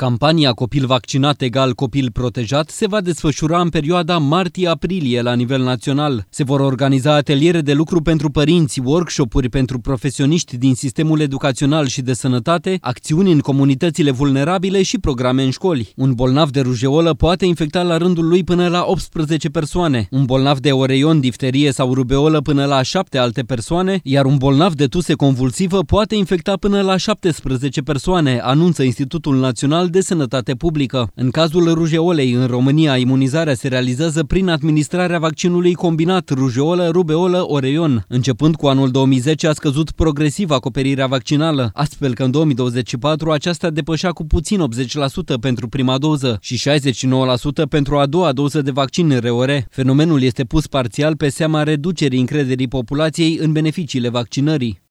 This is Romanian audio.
Campania Copil vaccinat egal copil protejat se va desfășura în perioada martie-aprilie la nivel național. Se vor organiza ateliere de lucru pentru părinți, workshop-uri pentru profesioniști din sistemul educațional și de sănătate, acțiuni în comunitățile vulnerabile și programe în școli. Un bolnav de rujeolă poate infecta la rândul lui până la 18 persoane, un bolnav de oreion, difterie sau rubeolă până la 7 alte persoane, iar un bolnav de tuse convulsivă poate infecta până la 17 persoane, anunță Institutul Național de Sănătate Publică. În cazul rujeolei, în România, imunizarea se realizează prin administrarea vaccinului combinat rujeolă, rubeolă, oreion. Începând cu anul 2010 a scăzut progresiv acoperirea vaccinală, astfel că în 2024 aceasta depășea cu puțin 80% pentru prima doză și 69% pentru a doua doză de vaccin ROR. Fenomenul este pus parțial pe seama reducerii încrederii populației în beneficiile vaccinării.